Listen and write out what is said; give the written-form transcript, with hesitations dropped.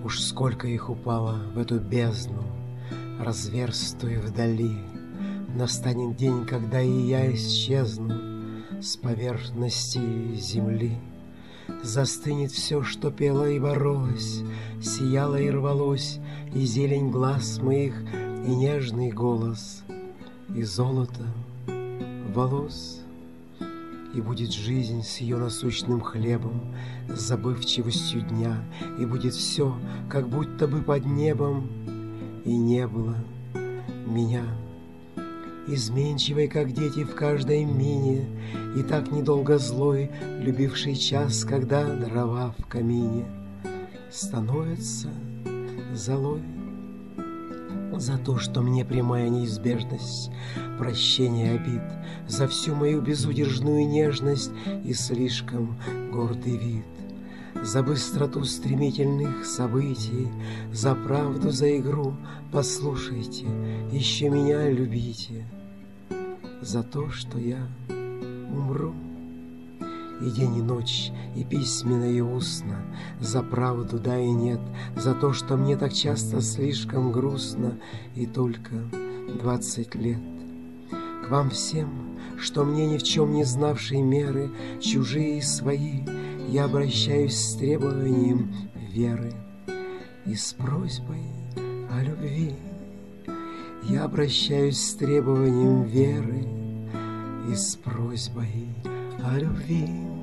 Уж сколько их упало в эту бездну, разверстую вдали. Настанет день, когда и я исчезну с поверхности земли. Застынет все, что пело и боролось, сияло и рвалось, и зелень глаз моих, и нежный голос, и золото волос. И будет жизнь с ее насущным хлебом, с забывчивостью дня, и будет все, как будто бы под небом, и не было меня. Изменчивой, как дети в каждой мине, и так недолго злой, любивший час, когда дрова в камине становятся золой. За то, что мне прямая неизбежность прощения обид, за всю мою безудержную нежность и слишком гордый вид, за быстроту стремительных событий, за правду, за игру, послушайте, еще меня любите, за то, что я умру. И день, и ночь, и письменно, и устно, за правду, да и нет, за то, что мне так часто слишком грустно, и только 20 лет. К вам всем, что мне ни в чем не знавшей меры, чужие и свои, я обращаюсь с требованием веры и с просьбой о любви. Я обращаюсь с требованием веры и с просьбой о любви.